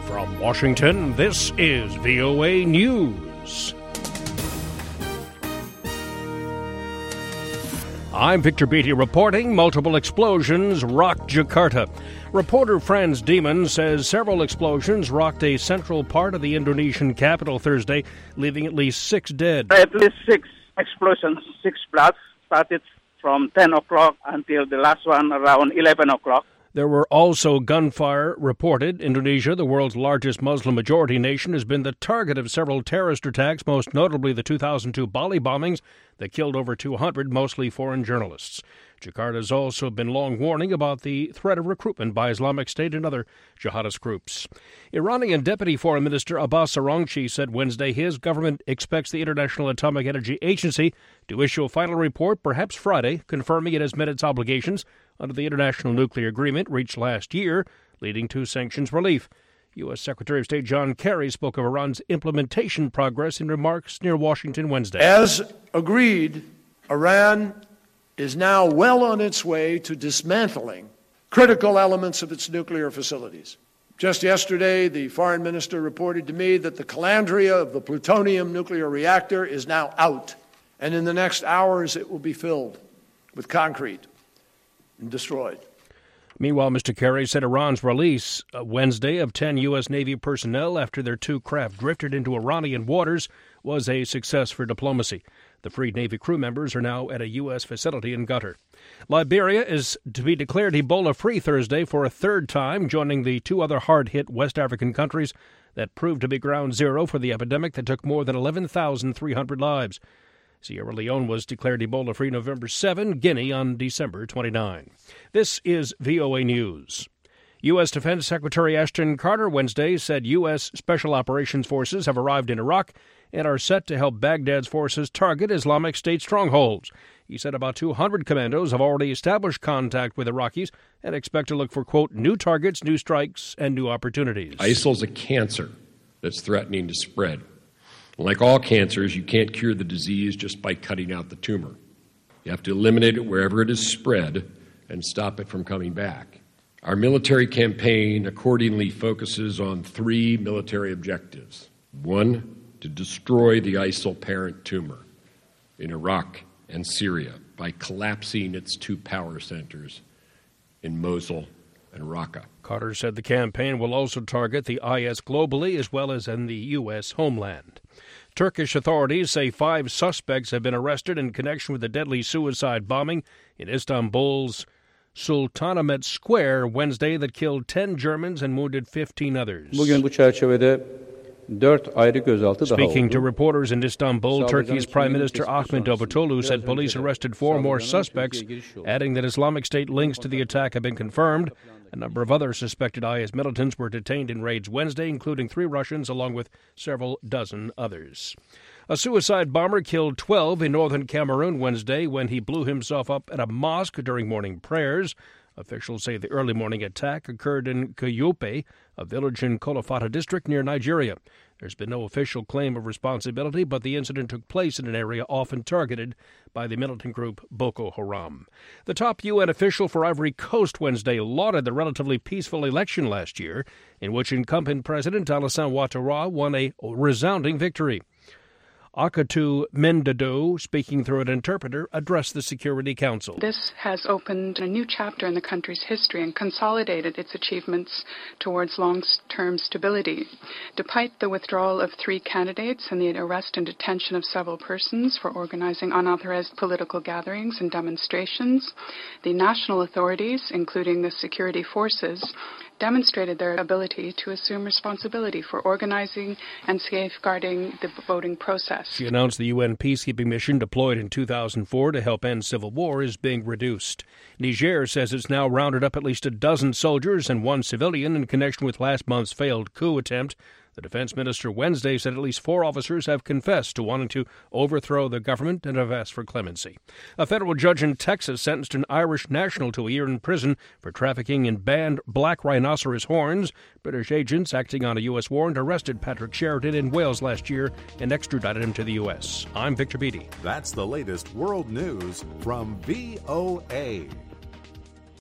From Washington, this is VOA News. I'm Victor Beatty reporting multiple explosions rocked Jakarta. Reporter Franz Diemen says several explosions rocked a central part of the Indonesian capital Thursday, leaving at least 6 dead. At least 6 explosions, 6 blasts started from 10 o'clock until the last one around 11 o'clock. There were also gunfire reported. Indonesia, the world's largest Muslim-majority nation, has been the target of several terrorist attacks, most notably the 2002 Bali bombings that killed over 200, mostly foreign journalists. Jakarta has also been long warning about the threat of recruitment by Islamic State and other jihadist groups. Iranian Deputy Foreign Minister Abbas Araghchi said Wednesday his government expects the International Atomic Energy Agency to issue a final report, perhaps Friday, confirming it has met its obligations under the International Nuclear Agreement reached last year, leading to sanctions relief. U.S. Secretary of State John Kerry spoke of Iran's implementation progress in remarks near Washington Wednesday. As agreed, Iran is now well on its way to dismantling critical elements of its nuclear facilities. Just yesterday, the foreign minister reported to me that the calandria of the plutonium nuclear reactor is now out, and in the next hours it will be filled with concrete and destroyed. Meanwhile, Mr. Kerry said Iran's release Wednesday of 10 U.S. Navy personnel after their 2 craft drifted into Iranian waters was a success for diplomacy. The freed Navy crew members are now at a U.S. facility in Qatar. Liberia is to be declared Ebola-free Thursday for a 3rd time, joining the 2 other hard-hit West African countries that proved to be ground zero for the epidemic that took more than 11,300 lives. Sierra Leone was declared Ebola-free November 7, Guinea on December 29. This is VOA News. U.S. Defense Secretary Ashton Carter Wednesday said U.S. Special Operations Forces have arrived in Iraq and are set to help Baghdad's forces target Islamic State strongholds. He said about 200 commandos have already established contact with Iraqis and expect to look for, quote, new targets, new strikes, and new opportunities. ISIL's a cancer that's threatening to spread. Like all cancers, you can't cure the disease just by cutting out the tumor. You have to eliminate it wherever it is spread and stop it from coming back. Our military campaign accordingly focuses on 3 military objectives. 1, to destroy the ISIL parent tumor in Iraq and Syria by collapsing its 2 power centers in Mosul and Raqqa. Carter said the campaign will also target the IS globally as well as in the U.S. homeland. Turkish authorities say 5 suspects have been arrested in connection with the deadly suicide bombing in Istanbul's Sultanahmet Square Wednesday that killed 10 Germans and wounded 15 others. Bugün bu çerçevede 4 ayrı gözaltı daha oldu. Speaking to reporters in Istanbul, Turkey's Prime Minister Ahmet Davutoglu said police arrested 4 more suspects, adding that Islamic State links to the attack have been confirmed. A number of other suspected IS militants were detained in raids Wednesday, including 3 Russians, along with several dozen others. A suicide bomber killed 12 in northern Cameroon Wednesday when he blew himself up at a mosque during morning prayers. Officials say the early morning attack occurred in Kuyupe, a village in Kolofata district near Nigeria. There's been no official claim of responsibility, but the incident took place in an area often targeted by the militant group Boko Haram. The top UN official for Ivory Coast Wednesday lauded the relatively peaceful election last year, in which incumbent President Alassane Ouattara won a resounding victory. Akatu Mendado, speaking through an interpreter, addressed the Security Council. This has opened a new chapter in the country's history and consolidated its achievements towards long-term stability. Despite the withdrawal of 3 candidates and the arrest and detention of several persons for organizing unauthorized political gatherings and demonstrations, the national authorities, including the security forces, demonstrated their ability to assume responsibility for organizing and safeguarding the voting process. She announced the UN peacekeeping mission deployed in 2004 to help end civil war is being reduced. Niger says it's now rounded up at least a dozen soldiers and 1 civilian in connection with last month's failed coup attempt. The defense minister Wednesday said at least 4 officers have confessed to wanting to overthrow the government and have asked for clemency. A federal judge in Texas sentenced an Irish national to a year in prison for trafficking in banned black rhinoceros horns. British agents acting on a U.S. warrant arrested Patrick Sheridan in Wales last year and extradited him to the U.S. I'm Victor Beatty. That's the latest world news from VOA.